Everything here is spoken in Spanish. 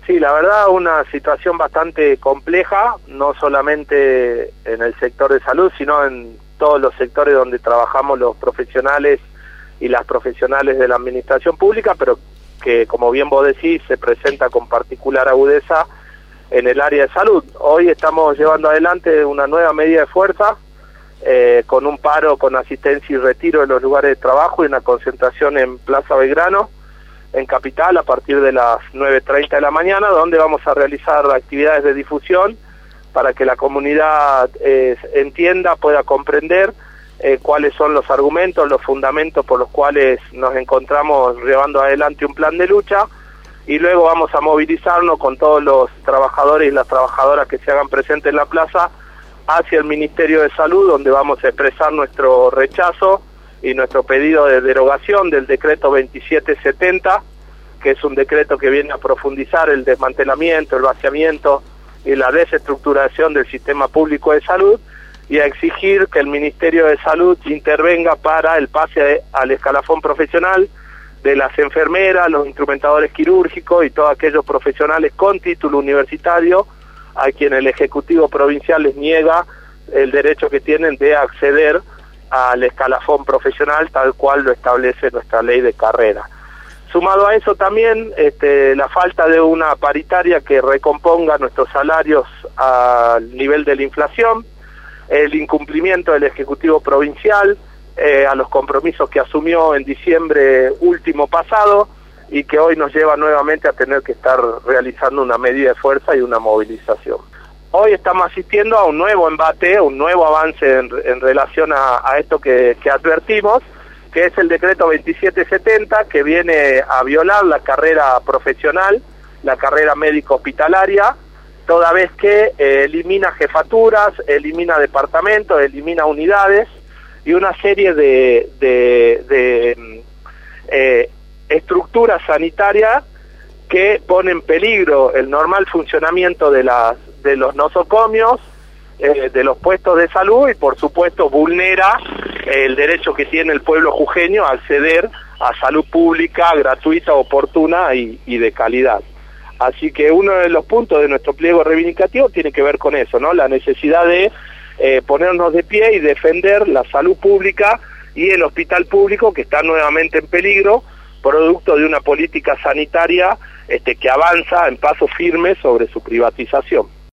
Sí, la verdad una situación bastante compleja, no solamente en el sector de salud, sino en todos los sectores donde trabajamos los profesionales y las profesionales de la administración pública, pero que, como bien vos decís, se presenta con particular agudeza en el área de salud. Hoy estamos llevando adelante una nueva medida de fuerza, con un paro con asistencia y retiro de los lugares de trabajo y una concentración en Plaza Belgrano, en Capital, a partir de las 9:30 de la mañana, donde vamos a realizar actividades de difusión para que la comunidad entienda, pueda comprender cuáles son los argumentos, los fundamentos por los cuales nos encontramos llevando adelante un plan de lucha, y luego vamos a movilizarnos con todos los trabajadores y las trabajadoras que se hagan presentes en la plaza hacia el Ministerio de Salud, donde vamos a expresar nuestro rechazo y nuestro pedido de derogación del decreto 2770, que es un decreto que viene a profundizar el desmantelamiento, el vaciamiento y la desestructuración del sistema público de salud, y a exigir que el Ministerio de Salud intervenga para el pase al escalafón profesional de las enfermeras, los instrumentadores quirúrgicos y todos aquellos profesionales con título universitario a quien el Ejecutivo Provincial les niega el derecho que tienen de acceder al escalafón profesional tal cual lo establece nuestra ley de carrera. Sumado a eso también la falta de una paritaria que recomponga nuestros salarios al nivel de la inflación, el incumplimiento del Ejecutivo Provincial a los compromisos que asumió en diciembre último pasado y que hoy nos lleva nuevamente a tener que estar realizando una medida de fuerza y una movilización. Hoy estamos asistiendo a un nuevo embate, un nuevo avance en relación a esto que advertimos, que es el decreto 2770, que viene a violar la carrera profesional, la carrera médico hospitalaria, toda vez que elimina jefaturas, elimina departamentos, elimina unidades y una serie de estructuras sanitarias que ponen en peligro el normal funcionamiamiento de los nosocomios, de los puestos de salud, y por supuesto vulnera el derecho que tiene el pueblo jujeño a acceder a salud pública, gratuita, oportuna y de calidad. Así que uno de los puntos de nuestro pliego reivindicativo tiene que ver con eso, ¿no? La necesidad de ponernos de pie y defender la salud pública y el hospital público, que está nuevamente en peligro, producto de una política sanitaria que avanza en paso firme sobre su privatización.